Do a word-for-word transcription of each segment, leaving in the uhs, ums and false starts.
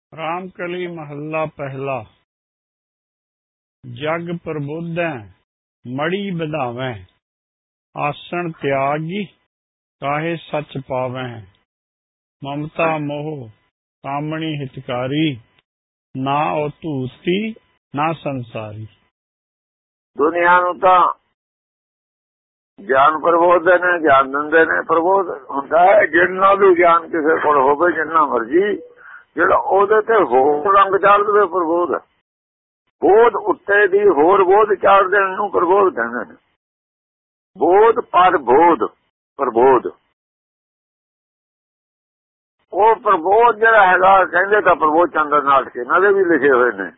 रामकली महला पहला। जग प्रबोधै मड़ी बधावै, आसन त्यागी काहे सच पावै। ममता मोह कामणी हितकारी, ना ओ धूती ना संसारी। दुनिया नूं तां ज्ञान प्रबोध ने ज्ञान दिंदे ने। प्रबोध हुंदा है जिन्ना भी ज्ञान किसी कोल होवे जिन्ना मर्जी, ਜਿਹੜਾ ਉਹਦੇ ਤੇ ਹੋਰ ਰੰਗ ਚਾੜ ਦੇਵੇ ਪ੍ਰਬੋਧ ਹੈ। ਬੋਧ ਉੱਤੇ ਦੀ ਹੋਰ ਬੋਧ ਚਾੜ ਦੇਣ ਨੂੰ ਪ੍ਰਬੋਧ ਕਹਿੰਦੇ ਨੇ। ਬੋਧ ਪਰ ਬੋਧ ਪ੍ਰਬੋਧ, ਉਹ ਪ੍ਰਬੋਧ ਜਿਹੜਾ ਹੈਗਾ ਕਹਿੰਦੇ ਤਾਂ ਪ੍ਰਬੋਧ ਚੰਦਰ ਨਾਟਕ ਇਹਨਾਂ ਦੇ ਵੀ ਲਿਖੇ ਹੋਏ ਨੇ,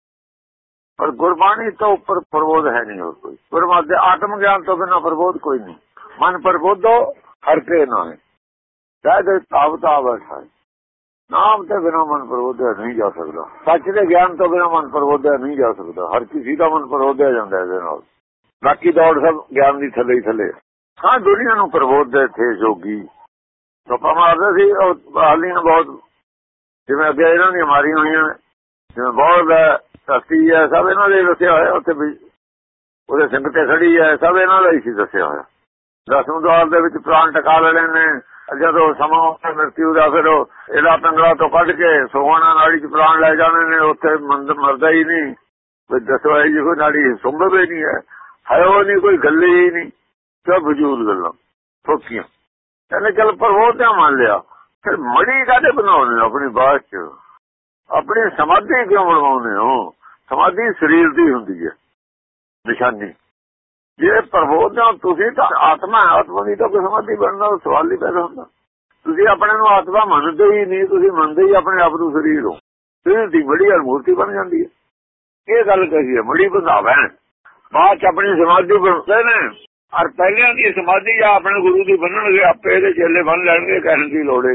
ਪਰ ਗੁਰਬਾਣੀ ਤੋਂ ਉੱਪਰ ਪ੍ਰਬੋਧ ਹੈ ਨਹੀਂ ਹੋਰ ਕੋਈ। ਗੁਰਮਤਿ ਆਤਮ ਗਿਆਨ ਤੋਂ ਬਿਨਾਂ ਪ੍ਰਬੋਧ ਕੋਈ ਨਹੀਂ। ਮਨ ਪ੍ਰਬੋਧੋ ਹਰ ਕੇ ਨਾਮ ਚਾਹੇ ਤਾਵ ਤਾਵ ਹੈ। ਨਾਮ ਤੇ ਬਿਨਾਂ ਮਨ ਪ੍ਰਬੋਧਿਆ ਨਹੀਂ ਜਾ ਸਕਦਾ। ਸੱਚ ਦੇ ਗਿਆਨ ਤੋਂ ਬਿਨਾਂ ਮਨ ਪ੍ਰਬੋਧਿਆ ਨਹੀਂ ਜਾ ਸਕਦਾ। ਹਰ ਕਿਸੇ ਦਾ ਮਨ ਪ੍ਰਬੋਧਿਆ ਜਾਂਦਾ ਇਹਦੇ ਨਾਲ। ਬਾਕੀ ਦੌੜ ਸਭ ਗਿਆਨ ਦੀ ਥੱਲੇ ਹੀ ਥੱਲੇ। ਹਾਂ, ਦੁਨੀਆ ਨੂੰ ਪ੍ਰਬੋਧਦੇ ਥੇ ਜੋਗੀ। ਗੱਪਾਂ ਮਾਰਦੇ ਸੀ ਉਹ ਹਾਲੀ ਨੂੰ ਬਹੁਤ, ਜਿਵੇਂ ਅੱਗੇ ਇਹਨਾਂ ਦੀਆਂ ਮਾਰੀਆਂ ਹੋਈਆਂ ਨੇ, ਜਿਵੇਂ ਬਹੁਤ ਸ਼ਕਤੀ ਹੈ, ਸਭ ਇਹਨਾਂ ਦੇ ਦੱਸਿਆ ਹੋਇਆ। ਉੱਥੇ ਵੀ ਉਹਦੇ ਸਿੰਘ ਤੇ ਖੜੀ ਹੈ, ਸਭ ਇਹਨਾਂ ਦਾ ਹੀ ਸੀ ਦੱਸਿਆ ਹੋਇਆ। ਦਸਵੇਂ ਦੌਰ ਦੇ ਵਿੱਚ ਪ੍ਰਾਣ ਟਕਾ ਲੈਣੇ ਨੇ। ਜਦੋਂ ਸਮਾਂ ਆਉਂਦਾ ਮ੍ਰਿਤੂ ਦਾ, ਫਿਰ ਉਹ ਇਹਦਾ ਪਿੰਗਲਾ ਤੋਂ ਕੱਢ ਕੇ ਸੋਹਣਾ ਨਾੜੀ ਚ ਪ੍ਰਾਣ ਲੈ ਜਾਣੇ ਨੇ। ਉੱਥੇ ਮੰਦ ਮਰਦਾ ਹੀ ਨਹੀਂ। ਕੋਈ ਦੱਸੋ ਜੀ ਕੋਈ ਨਾੜੀ ਸੰਭਵ ਹੀ ਨਹੀਂ ਹੈ, ਹੈ ਉਹ ਨਹੀਂ, ਕੋਈ ਗੱਲ ਹੀ ਨਹੀਂ। ਸਭ ਵਜੂਦ ਗੱਲਾਂ ਠੋਕੀਆਂ। ਕਹਿੰਦੇ ਚੱਲ ਪ੍ਰਬੋਧ ਤਾਂ ਮੰਨ ਲਿਆ, ਫਿਰ ਮੜੀ ਕਾਹਦੇ ਬਣਾਉਂਦੇ ਹੋ ਆਪਣੀ ਬਾਤ ਚ? ਆਪਣੀ ਸਮਾਧੀ ਕਿਉਂ ਬਣਵਾਉਂਦੇ ਹੋ? ਸਮਾਧੀ ਸਰੀਰ ਦੀ ਹੁੰਦੀ ਹੈ ਨਿਸ਼ਾਨੀ। ਜੇ ਪ੍ਰਬੋਧ ਨਾਲ ਤੁਸੀਂ ਤਾਂ ਆਤਮਾ ਹੈ, ਆਤਮਾ ਦੀ ਤਾਂ ਕੋਈ ਸਮਾਧੀ ਬਣਨਾ ਸਵਾਲ ਨਹੀਂ ਪੈਦਾ ਹੁੰਦਾ। ਤੁਸੀਂ ਆਪਣੇ ਨੂੰ ਆਤਮਾ ਮੰਨਦੇ ਹੀ ਨਹੀਂ, ਤੁਸੀਂ ਮੰਨਦੇ ਹੀ ਆਪਣੇ ਆਪ ਨੂੰ ਸਰੀਰ ਹੋ। ਸਰੀਰ ਦੀ ਬੜੀ ਮੂਰਤੀ ਬਣ ਜਾਂਦੀ ਹੈ। ਇਹ ਗੱਲ ਕਹੀ ਹੈ ਮੜੀ ਬੰਧਾਵੇ। ਬਾਅਦ ਚ ਆਪਣੀ ਸਮਾਧੀ ਬਣਦੇ ਨੇ, ਔਰ ਪਹਿਲਿਆਂ ਦੀ ਸਮਾਧੀ ਜਾਂ ਆਪਣੇ ਗੁਰੂ ਦੀ ਬੰਨਣਗੇ, ਆਪੇ ਇਹਦੇ ਚੇਲੇ ਬੰਨ ਲੈਣਗੇ, ਕਹਿਣ ਦੀ ਲੋੜ ਹੈ।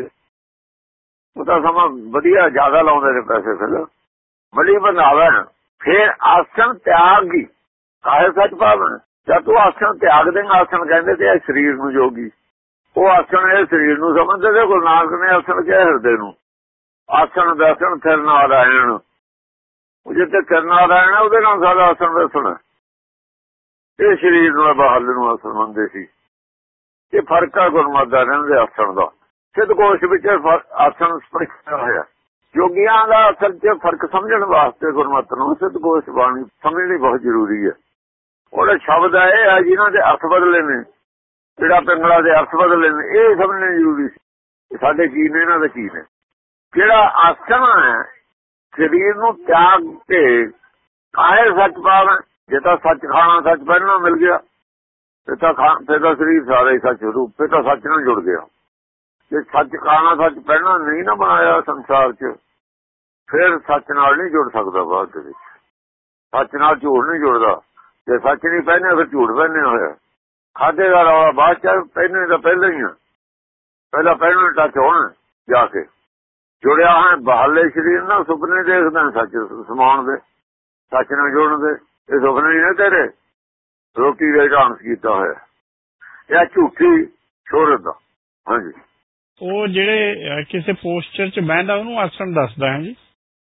ਉਹ ਤਾਂ ਸਮਾਂ ਵਧੀਆ ਜ਼ਿਆਦਾ ਲਾਉਂਦੇ ਨੇ ਪੈਸੇ। ਫਿਰ ਮੜੀ ਬੰਧਾਵੇ, ਫਿਰ ਆਸਣ ਤਿਆਗ ਹੀ ਕਾਹੇ ਸੱਚ ਪਾਵਨ। ਜਦ ਤੂੰ ਆਸਣ ਤਿਆਗ ਦੇਂਗਾ, ਆਸਣ ਕਹਿੰਦੇ ਤੇ ਸਰੀਰ ਨੂੰ ਜੋਗੀ, ਉਹ ਆਸਣ ਇਹ ਸਰੀਰ ਨੂੰ ਸਮਝਦੇ ਤੇ ਗੁਰੂ ਨਾਨਕ ਨੇ ਆਸਣ ਕਿਹਾ ਹਿਰਦੇ ਨੂੰ। ਆਸਣ ਦਸਣ ਥਿਰ ਨਾਰਾਇਣ, ਉਹ ਜਿੱਥੇ ਥਿਰ ਨਾਰਾਇਣ ਹੈ ਉਹਦੇ ਨਾਲ ਸਾਡਾ ਆਸਣ ਦਸਣ। ਇਹ ਸਰੀਰ ਨੂੰ ਬਹਾਲ ਨੂੰ ਆਸਣ ਮੰਨਦੇ ਸੀ। ਇਹ ਫਰਕ ਆ ਗੁਰਮਤਿ ਦਾ ਰਹਿੰਦੇ ਆਸਣ ਦਾ। ਸਿੱਧਗੋਸ਼ ਵਿੱਚ ਆਸਣ ਸਪਸ਼ਟ ਹੋਇਆ। ਯੋਗੀਆਂ ਦਾ ਅਸਲ ਚ ਫਰਕ ਸਮਝਣ ਵਾਸਤੇ ਗੁਰਮਤਿ ਨੂੰ ਸਿੱਧਗੋਸ਼ ਬਾਣੀ ਸਮਝਣੀ ਬਹੁਤ ਜ਼ਰੂਰੀ ਹੈ। ਉਹਦੇ ਸ਼ਬਦ ਇਹ ਹੈ ਜਿਨ੍ਹਾਂ ਦੇ ਅਰਥ ਬਦਲੇ ਨੇ, ਜਿਹੜਾ ਪਿੰਗਲਾ ਦੇ ਅਰਥ ਬਦਲੇ ਨੇ, ਇਹ ਸਮਝਣੇ ਜ਼ਰੂਰੀ ਸੀ। ਸਾਡੇ ਕੀ ਨੇ, ਇਹਨਾਂ ਦੇ ਕੀ ਨੇ। ਜਿਹੜਾ ਆਸਣ ਹੈ ਸਰੀਰ ਨੂੰ ਤਿਆਗ ਕੇ ਕਾਹੇ ਸੱਚ ਪਾਵੈ। ਜੇ ਤਾਂ ਸੱਚ ਖਾਣਾ ਸੱਚ ਪਹਿਨਣਾ ਮਿਲ ਗਿਆ, ਫਿਰ ਤਾਂ ਖਾ ਫਿਰ ਤਾਂ ਸਰੀਰ ਸਾਰਾ ਹੀ ਸੱਚ ਰੂਪ, ਫਿਰ ਤਾਂ ਸੱਚ ਨਾਲ ਜੁੜ ਗਿਆ। ਜੇ ਸੱਚ ਖਾਣਾ ਸੱਚ ਪਹਿਨਣਾ ਨਹੀਂ ਨਾ ਬਣਾਇਆ ਸੰਸਾਰ 'ਚ, ਫਿਰ ਸੱਚ ਨਾਲ ਨਹੀਂ ਜੁੜ ਸਕਦਾ। ਬਾਅਦ ਦੇ ਵਿੱਚ ਸੱਚ ਨਾਲ ਝੂਠ ਨਹੀਂ ਜੁੜਦਾ। ਜੇ ਸੱਚ ਨਹੀਂ ਪਹਿਨਿਆ ਫਿਰ ਝੂਠ ਪਹਿਨਿਆ ਹੋਇਆ। ਖਾਧੇ ਦਾ ਰੌਲਾ ਬਾਅਦ ਚ, ਪਹਿਨੇ ਤਾਂ ਪਹਿਲਾਂ ਹੀ ਆ। ਪਹਿਲਾਂ ਪਹਿਲਾਂ ਟੱਚ ਹੋਣਾ ਜਾ ਕੇ ਜੁੜਿਆ ਹੈ ਬਹਾਲੇ ਸਰੀਰ ਨਾਲ। ਸੁਪਨੇ ਦੇਖਦਾ ਸੱਚ ਸਮਾਉਣ ਦੇ, ਸੱਚ ਨਾਲ ਜੁੜਨ ਦੇ। ਇਹ ਸੁਪਨੇ ਨਹੀਂ ਨੇ ਤੇਰੇ, ਰੋਟੀ ਦਾ ਡਾਂਸ ਕੀਤਾ ਹੋਇਆ। ਇਹ ਝੂਠੀ ਸ਼ੋਹਰਤ ਦਾ। ਹਾਂਜੀ, ਉਹ ਜਿਹੜੇ ਕਿਸੇ ਪੋਸਚਰ ਚ ਬਹਿੰਦਾ ਉਹਨੂੰ ਆਸਣ ਦੱਸਦਾ ਹੈ ਜੀ?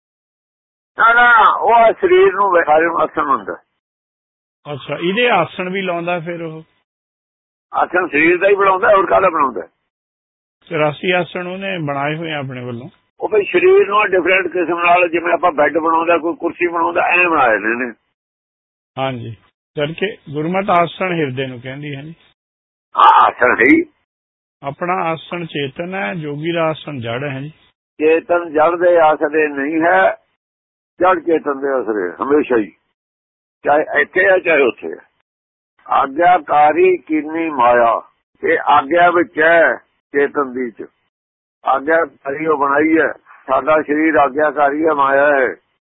ਨਾ ਨਾ, ਉਹ ਸਰੀਰ ਨੂੰ ਸਾਰੇ ਆਸਣ ਹੁੰਦਾ। ਅੱਛਾ, ਇਹਦੇ ਆਸਣ ਵੀ ਲਾਉਂਦਾ ਫਿਰ ਉਹ? ਆਸਣ ਸਰੀਰ ਦਾ ਹੀ ਬਣਾਉਂਦਾ, ਹੋਰ ਕਾਹਦਾ ਬਣਾਉਂਦਾ? ਚੁਰਾਸੀ ਆਸਣ ਉਹਨੇ ਬਣਾਏ ਹੋਏ ਆਪਣੇ ਵੱਲੋਂ। ਉਹ ਫਿਰ ਸਰੀਰ ਨੂੰ ਡਿਫਰੈਂਟ ਕਿਸਮ ਨਾਲ, ਜਿਵੇਂ ਆਪਾਂ ਬੈੱਡ ਬਣਾਉਂਦਾ, ਕੋਈ ਕੁਰਸੀ ਬਣਾਉਂਦਾ, ਐਂ ਬਣਾਏ ਨੇ। ਹਾਂਜੀ, ਕਰਕੇ ਗੁਰਮਤਿ ਆਸਣ ਹਿਰਦੇ ਨੂੰ ਕਹਿੰਦੀ ਹੈ ਜੀ। ਹਾਂ, ਆਸਣ ਹੈ ਆਪਣਾ ਆਸਣ ਚੇਤਨ ਹੈ, ਜੋਗੀ ਦਾ ਆਸਣ ਜੜ ਹੈ ਜੀ। ਚੇਤਨ ਜੜ ਦੇ ਆਸਰੇ ਨਹੀਂ ਹੈ, ਜੜ ਚੇਤਨ ਦੇ ਆਸਰੇ ਹਮੇਸ਼ਾ ਹੀ, ਚਾਹੇ ਇੱਥੇ ਹੈ ਚਾਹੇ ਉੱਥੇ ਹੈ। ਆਗਿਆਕਾਰੀ ਕੀਨੀ ਮਾਇਆ, ਇਹ ਆਗਿਆ ਵਿੱਚ ਹੈ ਚੇਤਨ ਦੀ ਚ। ਆਗਿਆਕਾਰੀ ਉਹ ਬਣਾਈ ਹੈ। ਸਾਡਾ ਸਰੀਰ ਆਗਿਆਕਾਰੀ ਹੈ, ਮਾਇਆ ਹੈ।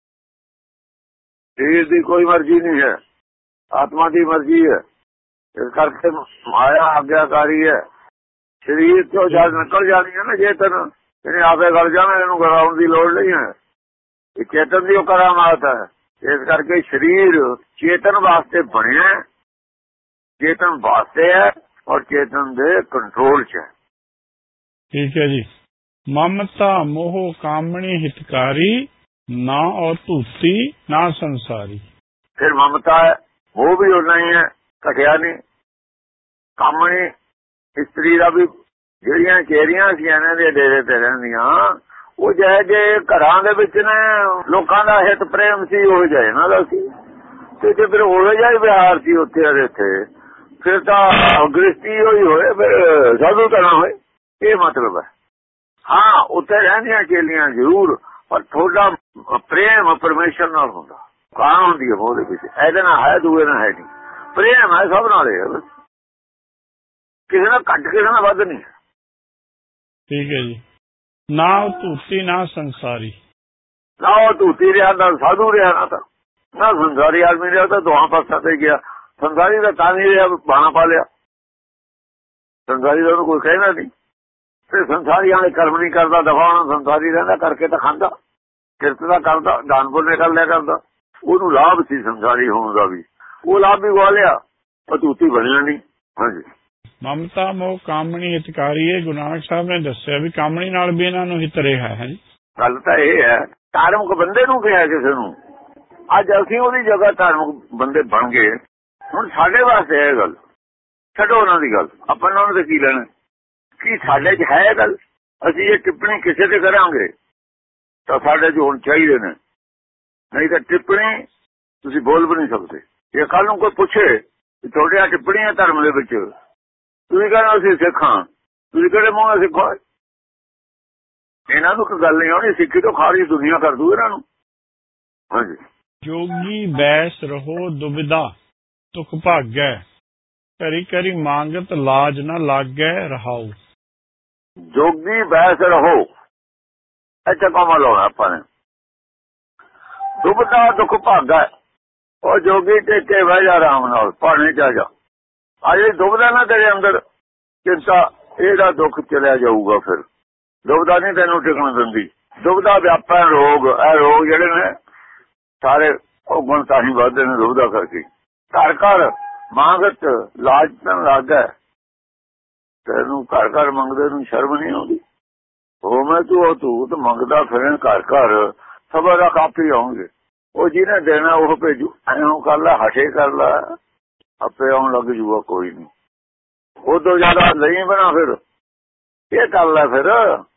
ਸਰੀਰ ਦੀ ਕੋਈ ਮਰਜ਼ੀ ਨਹੀਂ ਹੈ, ਆਤਮਾ ਦੀ ਮਰਜ਼ੀ ਹੈ। ਇਸ ਕਰਕੇ ਮਾਇਆ ਆਗਿਆਕਾਰੀ ਹੈ। ਸਰੀਰ ਤੋਂ ਜਦ ਨਿਕਲ ਜਾਣੀ ਹੈ ਨਾ ਚੇਤਨ, ਇਹਨੇ ਆਪੇ ਗਲ ਜਾਣਾ, ਇਹਨੂੰ ਗਲਾਉਣ ਦੀ ਲੋੜ ਨਹੀਂ ਹੈ। ਇਹ ਚੇਤਨ ਦੀ ਉਹ ਕਰਾਮਾਤ ਹੈ। ਇਸ ਕਰਕੇ ਸਰੀਰ ਚੇਤਨ ਵਾਸਤੇ ਬਣਿਆ, ਚੇਤਨ ਵਾਸਤੇ ਹੈ, ਔਰ ਚੇਤਨ ਦੇ ਕੰਟਰੋਲ 'ਚ ਹੈ। ਠੀਕ ਹੈ ਜੀ। ममता मोह कामणी हितकारी, ना और धूती ना संसारी। फिर ममता है, वो भी उतना ही है, घटिया नहीं। कामणी इस्त्री का भी ਜਿਹੜੀਆਂ ਚੇਰੀਆਂ ਸੀ ਇਹਨਾਂ ਦੇ ਡੇਰੇ ਤੇ ਰਹਿੰਦੀਆਂ, ਉਹ ਜਿਹੇ ਜੇ ਘਰਾਂ ਦੇ ਵਿੱਚ ਨੇ ਲੋਕਾਂ ਦਾ ਹਿੱਤ ਪ੍ਰੇਮ ਸੀ, ਉਹ ਜਿਹੇ ਇਹਨਾਂ ਦਾ ਸੀ। ਤੇ ਜੇ ਫਿਰ ਉਹ ਜਿਹਾ ਹੀ ਵਿਹਾਰ ਸੀ ਉੱਥੇ ਅਰੇ ਇੱਥੇ, ਫਿਰ ਤਾਂ ਗ੍ਰਿਸ਼ਤੀ ਹੋਈ ਹੋਏ, ਫਿਰ ਸਾਧੂ ਤਾਂ ਨਾ ਹੋਏ। ਇਹ ਮਤਲਬ ਹੈ। ਹਾਂ, ਉੱਥੇ ਰਹਿੰਦੀਆਂ ਚੇਲੀਆਂ ਜ਼ਰੂਰ, ਪਰ ਤੁਹਾਡਾ ਪ੍ਰੇਮ ਪਰਮੇਸ਼ਰ ਨਾਲ ਹੁੰਦਾ। ਕਾਂ ਹੁੰਦੀ ਹੈ ਉਹਦੇ ਵਿੱਚ, ਇਹਦੇ ਨਾਲ ਹੈ, ਦੂਏ ਨਾਲ ਹੈ ਨਹੀਂ। ਪ੍ਰੇਮ ਹੈ ਸਭ ਨਾਲ ਹੈ, ਕਿਸੇ ਨਾਲ ਘੱਟ, ਕਿਸੇ ਨਾਲ ਵੱਧ ਨਹੀਂ। ठीक है जी। ना धूती ना संसारी, ना वो धूती रहा, ना साधु रहा, ना था ना संसारी आदमी रहा, तो दोहा पासा से गया। संसारी का ता नहीं रहा, बाणा पा लिया। संसारी का कोई कहना नहीं। फिर संसारी वाले कर्म नहीं करता, दफा होना संसारी रहना, करके तो खांदा, किरत का करता, दान पुण्य कर लिया करता। ਉਹਨੂੰ ਲਾਭ ਸੀ ਸੰਸਾਰੀ ਹੋਣ ਦਾ ਵੀ, ਉਹ ਲਾਭ ਵੀ ਗਵਾ ਲਿਆ, ਪਰ ਧੂਤੀ ਬਣਿਆ ਨਹੀਂ। ਹਾਂਜੀ। ਮਮਤਾ ਮੋਹ ਕਾਮਣੀ ਹਿਤਕਾਰੀ, ਇਹ ਗੁਰੂ ਨਾਨਕ ਸਾਹਿਬ ਨੇ ਦੱਸਿਆ ਵੀ ਕਾਮਣੀ ਨਾਲ ਵੀ ਇਹਨਾਂ ਨੂੰ ਹਿਤ ਰਿਹਾ ਹੈ ਜੀ। ਗੱਲ ਤਾਂ ਇਹ ਹੈ, ਧਾਰਮਿਕ ਬੰਦੇ ਨੂੰ ਕਿਹਾ ਕਿਸੇ ਨੂੰ। ਅੱਜ ਅਸੀਂ ਉਹਦੀ ਜਗ੍ਹਾ ਧਾਰਮਿਕ ਬੰਦੇ ਬਣ ਗਏ। ਹੁਣ ਸਾਡੇ ਵਾਸਤੇ ਇਹ ਗੱਲ ਛੱਡੋ, ਉਹਨਾਂ ਦੀ ਗੱਲ, ਆਪਾਂ ਉਹਨਾਂ ਨੂੰ ਕੀ ਲੈਣਾ। ਕੀ ਸਾਡੇ 'ਚ ਹੈ ਗੱਲ? ਅਸੀਂ ਇਹ ਟਿੱਪਣੀ ਕਿਸੇ ਤੇ ਕਰਾਂਗੇ ਤਾਂ ਸਾਡੇ 'ਚ ਹੁਣ ਚਾਹੀਦੇ ਨੇ, ਨਹੀਂ ਤਾਂ ਟਿੱਪਣੀ ਤੁਸੀਂ ਬੋਲ ਵੀ ਨਹੀਂ ਸਕਦੇ। ਜੇ ਕੱਲ ਨੂੰ ਕੋਈ ਪੁੱਛੇ ਤੁਹਾਡੇ ਆ ਟਿੱਪਣੀਆਂ ਧਰਮ ਦੇ ਵਿੱਚ, ਤੁਸੀਂ ਕਹਿੰਦੇ ਅਸੀਂ ਸਿੱਖ ਹਾਂ, ਤੁਸੀਂ ਕਿਹੜੇ ਮੂੰਹ ਨਾਲ ਸਿੱਖੋ? ਇਹਨਾਂ ਨੂੰ ਕੋਈ ਗੱਲ ਨਹੀਂ ਆਉਣੀ, ਸਿੱਖੀ ਤੋਂ ਖਾਲੀ ਦੁਨੀਆ ਕਰ ਦੂ ਇਹਨਾਂ ਨੂੰ। ਹਾਂਜੀ। ਜੋਗੀ ਬੈਸ ਰਹੋ ਦੁਬਿਧਾ, ਤੁਖ ਭਾਗੈ, ਕਰੀ ਕਰੀ ਮੰਗਤ ਲਾਜ ਨਾ ਲਾਗੈ ਰਹਾਉ। ਜੋਗੀ ਬੈਸ ਰਹੋ, ਇੱਥੇ ਕੋਮਾ ਲਾਉਣਾ ਆਪਾਂ ਨੇ। ਦੁਬਿਧਾ ਦੁੱਖ ਭਾਗਾ, ਉਹ ਜੋਗੀ ਟੇਕੇ ਬਹਿ ਜਾ ਆਰਾਮ ਨਾਲ, ਪਾਣੀ ਚ ਆ ਜਾ। ਆ ਜਿਹੜੀ ਦੁਬਿਧਾ ਨਾ ਤੇਰੇ ਅੰਦਰ ਚਿੰਤਾ, ਇਹਦਾ ਦੁੱਖ ਚਲਿਆ ਜਾਊਗਾ। ਫਿਰ ਦੁਬਿਧਾ ਨਹੀਂ ਤੈਨੂੰ ਟਿਕਣ ਦਿੰਦੀ। ਦੁਬਿਧਾ ਵਿਆਪਾ ਰੋਗ, ਇਹ ਰੋਗ ਜਿਹੜੇ ਨੇ ਸਾਰੇ ਉਹ ਗੁਣ ਤਾਂ ਹੀ ਵੱਧਦੇ ਨੇ ਦੁਬਿਧਾ ਕਰਕੇ। ਘਰ ਘਰ ਮੰਗਤ ਲਾਜ ਤਾਂ ਲੱਗਾ, ਤੈਨੂੰ ਘਰ ਘਰ ਮੰਗਦੇ ਨੂੰ ਸ਼ਰਮ ਨਹੀਂ ਆਉਂਦੀ। ਉਹ ਮੈਂ ਤੂੰ ਉਹ ਤੂੰ ਤਾਂ ਮੰਗਦਾ ਫਿਰਨ ਘਰ ਘਰ, ਸਬਰ ਰੱਖ ਆਪੇ ਆਉਣਗੇ। ਉਹ ਜਿਹਨੇ ਦੇਣਾ ਉਹ ਭੇਜੂ, ਐਂ ਕਰ ਲੈ, ਹਟੇ ਕਰ ਲੈ, ਆਪੇ ਆਉਣ ਲੱਗ ਜੂਗਾ। ਕੋਈ ਨਹੀਂ, ਉਦੋਂ ਜ਼ਿਆਦਾ ਨਹੀਂ ਬਣਾ, ਫਿਰ ਇਹ ਕਰ ਲੈ। ਫਿਰ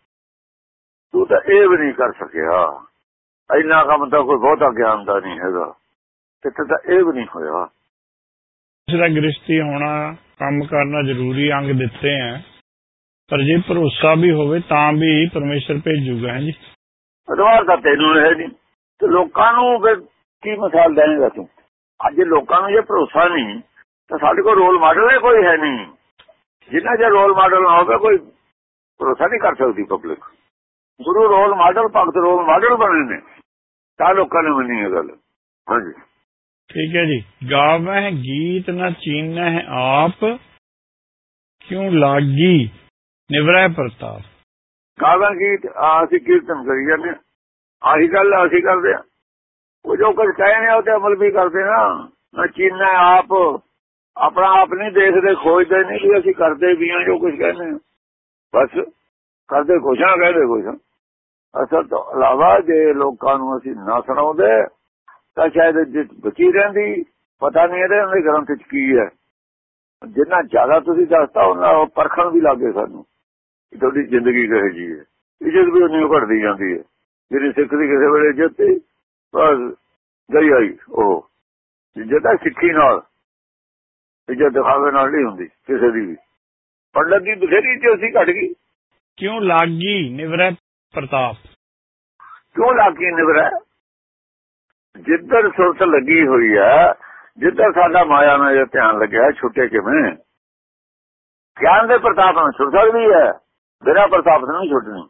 ਤੂੰ ਤਾਂ ਇਹ ਵੀ ਨਹੀਂ ਕਰ ਸਕਿਆ, ਇੰਨਾ ਕੰਮ ਤਾਂ ਕੋਈ ਬਹੁਤਾ ਗਿਆਨ ਦਾ ਨਹੀਂ ਹੈਗਾ, ਕਿਤੇ ਤਾਂ ਇਹ ਵੀ ਨਹੀਂ ਹੋਇਆ। ਇਸ ਦਾ ਗ੍ਰਸਤੀ ਹੋਣਾ, ਕੰਮ ਕਰਨਾ ਜ਼ਰੂਰੀ ਅੰਗ ਦਿੱਤੇ ਹੈ, ਪਰ ਜੇ ਭਰੋਸਾ ਵੀ ਹੋਵੇ ਤਾਂ ਵੀ ਪਰਮੇਸ਼ਰ ਭੇਜੂਗਾ। ਹੈ ਜੀ। ਅਦਵਾਰ ਤਾਂ ਤੈਨੂੰ ਹੈ ਨਹੀਂ, ਤੇ ਲੋਕਾਂ ਨੂੰ ਫਿਰ ਕੀ ਮਿਸਾਲ ਦੇਵੇਂਗਾ ਤੂੰ? ਅੱਜ ਲੋਕਾਂ ਨੂੰ ਜੇ ਭਰੋਸਾ ਨਹੀਂ ਤਾਂ ਸਾਡੇ ਕੋਲ ਰੋਲ ਮਾਡਲ ਹੀ ਕੋਈ ਹੈ ਨਹੀਂ। ਜਿੰਨਾ ਜੇ ਰੋਲ ਮਾਡਲ ਨਾ ਹੋਵੇ, ਕੋਈ ਭਰੋਸਾ ਨਹੀਂ ਕਰ ਸਕਦੀ ਪਬਲਿਕ। ਗੁਰੂ ਰੋਲ ਮਾਡਲ, ਭਗਤ ਰੋਲ ਮਾਡਲ ਬਣੇ ਨੇ, ਤਾਂ ਲੋਕਾਂ ਨੇ ਮੰਨੀ ਇਹ ਗੱਲ। ਹਾਂਜੀ। ਠੀਕ ਹੈ ਜੀ। ਗਾਵਹਿ ਗੀਤ ਨਾ ਚੀਨਹਿ ਆਪ, ਕਿਉਂ ਲਾਗੀ ਨਿਵਰੈ ਪ੍ਰਤਾਪ। ਗਾਵਹਿ ਗੀਤ, ਅਸੀਂ ਕੀਰਤਨ ਕਰੀ ਜਾਂਦੇ, ਆਹੀ ਗੱਲ ਅਸੀਂ ਕਰਦੇ ਹਾਂ। ਉਹ ਜੋ ਕੁਝ ਕਹੇ ਨੇ ਉਹ ਤੇ ਅਮਲ ਵੀ ਕਰਦੇ ਨਾ। ਨਾ ਚੀਨਾ ਆਪ, ਆਪਣਾ ਆਪ ਨਹੀਂ ਦੇਖਦੇ, ਖੋਜਦੇ ਨਹੀਂ ਵੀ ਅਸੀਂ ਕਰਦੇ ਵੀ ਹਾਂ ਜੋ ਕੁਝ ਕਹਿੰਦੇ ਹਾਂ। ਬਸ ਕਰਦੇ ਕੁਛ ਨਾ, ਕਹਿੰਦੇ ਕੁਛ। ਅਸਲ ਤੋਂ ਇਲਾਵਾ ਜੇ ਲੋਕਾਂ ਨੂੰ ਅਸੀਂ ਨਾ ਸੁਣਾਉਂਦੇ ਤਾਂ ਸ਼ਾਇਦ ਬਚੀ ਰਹਿੰਦੀ। ਪਤਾ ਨਹੀਂ ਇਹਦੇ ਉਹਦੇ ਗ੍ਰੰਥ ਚ ਕੀ ਹੈ। ਜਿੰਨਾ ਜ਼ਿਆਦਾ ਤੁਸੀਂ ਦੱਸਤਾ ਉਹਨਾਂ ਪਰਖਣ ਵੀ ਲੱਗੇ ਸਾਨੂੰ, ਤੁਹਾਡੀ ਜ਼ਿੰਦਗੀ ਕਿਹੋ ਜਿਹੀ ਹੈ। ਇੱਜ਼ਤ ਵੀ ਉਨੀ ਘਟਦੀ ਜਾਂਦੀ ਹੈ। ਜਿਹੜੀ ਸਿੱਖ ਦੀ ਕਿਸੇ ਵੇਲੇ ਇੱਜ਼ਤ ਬਸ ਗਈ ਆਈ, ਉਹ ਇੱਜ਼ਤ ਹੈ ਸਿੱਖੀ ਨਾਲ, ਇੱਜ਼ਤ ਦਿਖਾਵੇ ਨਾਲ ਨਹੀਂ ਹੁੰਦੀ ਕਿਸੇ ਦੀ ਵੀ। ਪੰਡਤ ਦੀ ਬਥੇਰੀ ਚ ਅਸੀਂ ਘਟ ਗਈ। ਕਿਉਂ ਲਾਗੀ ਨਿਵਰੈ ਪ੍ਰਤਾਪ। ਕਿਉਂ ਲਾਗੀ ਨਿਵਰੈ? ਜਿੱਧਰ ਸੁਰਤ ਲੱਗੀ ਹੋਈ ਹੈ, ਜਿੱਧਰ ਸਾਡਾ ਮਾਇਆ ਨਾਲ ਧਿਆਨ ਲੱਗਿਆ, ਛੁੱਟੇ ਕਿਵੇਂ? ਗਿਆਨ ਦੇ ਪ੍ਰਤਾਪ ਨਾਲ ਛੁੱਟ ਸਕਦੀ ਹੈ, ਬਿਨਾਂ ਪ੍ਰਤਾਪ ਤੋਂ ਨਹੀਂ ਛੁੱਟਣੀ।